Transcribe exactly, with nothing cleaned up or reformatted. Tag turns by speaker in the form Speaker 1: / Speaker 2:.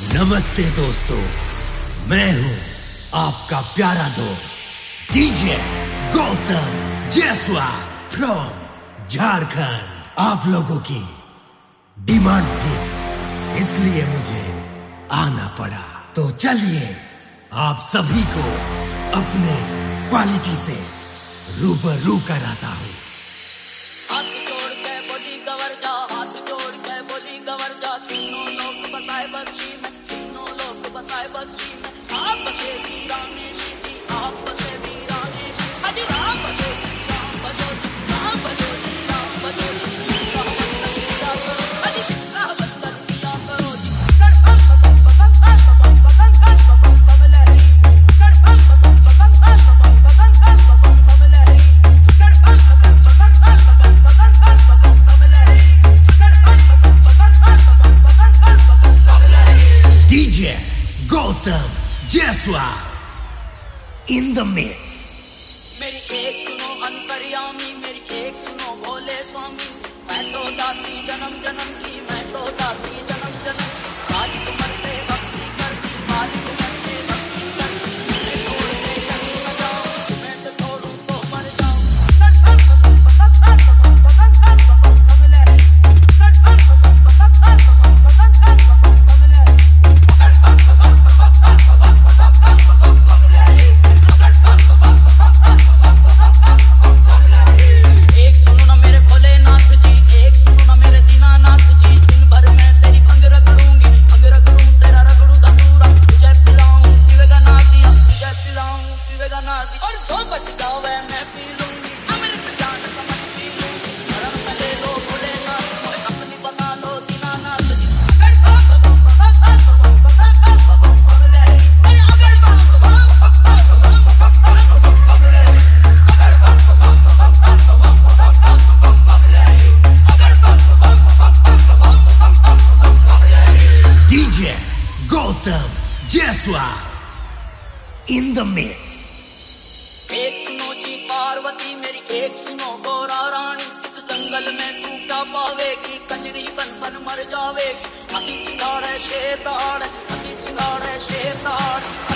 Speaker 1: नमस्ते दोस्तों, मैं हूं आपका प्यारा दोस्त डीजे गौतम जयसवाल फ्रॉम झारखंड। आप लोगों की डिमांड थी, इसलिए मुझे आना पड़ा। तो चलिए आप सभी को अपने क्वालिटी से रूबरू कराता हूं।
Speaker 2: हाथ जोड़ के बोली गवर जा, हाथ जोड़ के बोली गवर जा, तीनों लोग बसाए बच्ची में, तीनों लोग बसाए बच्ची में। आप बसे वीरानी सीधी, आप बसे वीरानी सीधी, अजी राम बसे राम बसे राम बसे राम बसे राम बसे अजी राम बसे दिया करो जी। कर हम पतंग पतंग पतंग पतंग पतंग कमले कर हम पतंग पतंग पतंग पतंग पतंग कमले कर हम पतंग पतंग पतंग पतंग पतंग कमले कर हम पतंग पतंग पतंग पतंग पतंग कमले।
Speaker 1: DJ Gautam Jaiswal in the mix.
Speaker 2: मेरी एक सुनो अंतर्यामी, मेरी एक सुनो भोले स्वामी। मैं तो दासी जन्म जन्म की, मैं तो दासी जन्म जन्म की। काली उम्र से भक्ति करती, काली उम्र से भक्ति करती। मैं छोड़ के कहीं न जाऊं, मैं तो छोड़ूं तो मर जाऊं। कर हम पतंग पतंग पतंग पतंग पतंग कमले कर हम पतंग पतंग पतंग पतंग पतंग कमले कर हम पतंग पतंग पतंग पतंग कमले कर हम एक सुनो ना मेरे भोलेनाथ जी, एक सुनो ना मेरे दीनानाथ जी। दिन भर मैं तेरी अंग रगड़ूंगी, अंग रगड़ूं तेरा रगड़ूं धतूरा। तुझे पिलाऊं पीवेगा ना दिया, तुझे पिलाऊं पीवेगा ना दिया। और जो बच जावे मैं पी लूंगी, अमृत जान समझ पी लूंगी। धर्म में ले लो भोलेनाथ, मोए अपनी बना लो दीनानाथ जी। अगर बाप बाप बाप बाप बाप बाप बाप कमले अरे अगर बाप बाप बाप बाप बाप बाप कमले अगर बाप बाप बाप बाप बाप बाप कमले अगर बाप बाप बाप बाप बाप बाप कमले।
Speaker 1: DJ Gautam Jaiswal in the mix.
Speaker 2: एक सुनो जी पार्वती मेरी, एक सुनो गौरा रानी। इस जंगल में तू क्या पावेगी, कंजरी बन बन मर जावेगी। अति चिंगाड़ है शेर दाड़, अति चिंगाड़ है शेर दाड़।